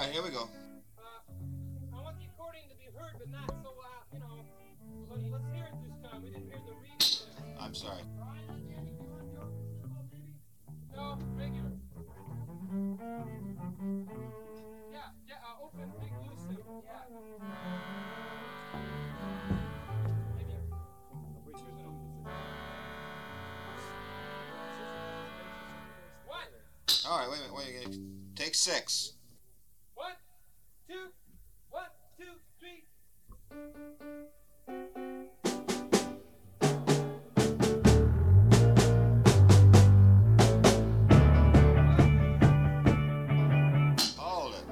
right, here we go. I want the accordion to be heard, but not so loud. You know, let's hear it this time. We didn't hear the reading. I'm sorry. No, regular. Yeah, open, big, loose. Yeah. What? All right, wait a minute. Take 6. 1, 2, 1, 2, 3. Hold it.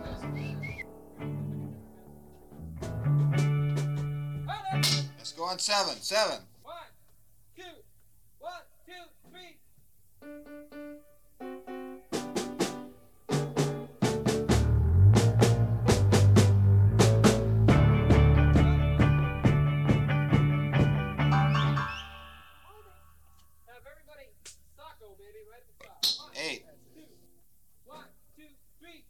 Let's go on 7. 7. 1, 2, 1, 2, 3. Have everybody socko, baby, right at the top. 1, 8. 2, 1, 2, 3.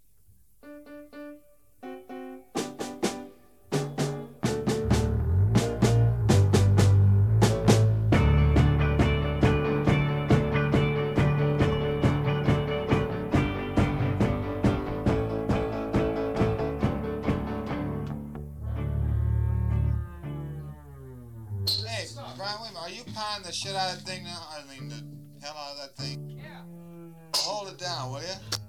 Hey, Brian, wait a minute. Are you pounding the shit out of that thing now? I mean, the hell out of that thing? Yeah. Hold it down, will you?